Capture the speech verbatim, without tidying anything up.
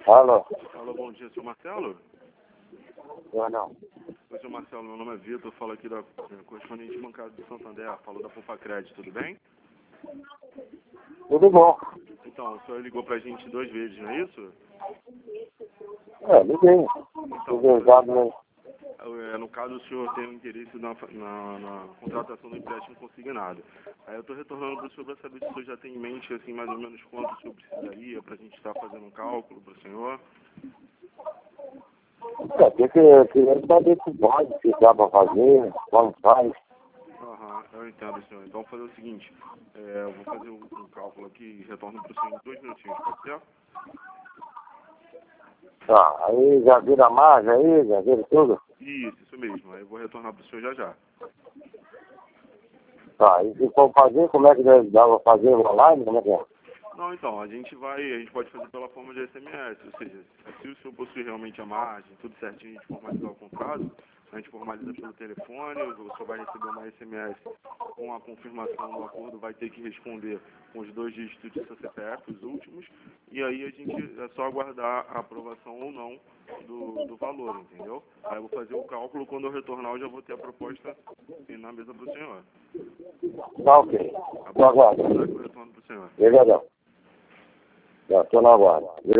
Alô? Alô, bom dia, senhor Marcelo? Eu não. Oi, senhor Marcelo, meu nome é Vitor, falo aqui da eh, correspondente bancária do Santander, falo da Poupa Crédito, tudo bem? Tudo bom. Então, o senhor ligou pra gente duas vezes, não é isso? É, liguei. Então, Tudo usado, né? eh, no caso, o senhor tem um interesse na, na, na contratação do empréstimo consignado. Aí eu estou retornando para o senhor para saber se o senhor já tem em mente, assim, mais ou menos quanto o senhor precisaria para a gente estar fazendo um cálculo para o senhor. É, tem que primeiro saber se pode, se dá pra fazer, como faz. Aham, eu entendo, senhor. Então, vou fazer o seguinte, eh, eu vou fazer um, um cálculo aqui e retorno para o senhor em dois minutinhos, pode ser? Tá, aí já vira a margem aí, já vira tudo. Isso, isso mesmo. Aí eu vou retornar para o senhor já já. Tá, e se for fazer, como é que dá pra fazer online? Como é que é? Não, então, a gente vai, a gente pode fazer pela forma de S M S, ou seja, se o senhor possui realmente a margem, tudo certinho, a gente formalizar o contrato, a gente formaliza pelo telefone, o senhor vai receber uma S M S com a confirmação do acordo, vai ter que responder com os dois dígitos do seu C P F, os últimos, e aí a gente é só aguardar a aprovação ou não do, do valor, entendeu? Aí eu vou fazer o cálculo, quando eu retornar eu já vou ter a proposta na mesa para o senhor. Tá ok. Tá Tô bom? aguardando. Eu retorno para o senhor. Obrigadão. Já tô na guarda.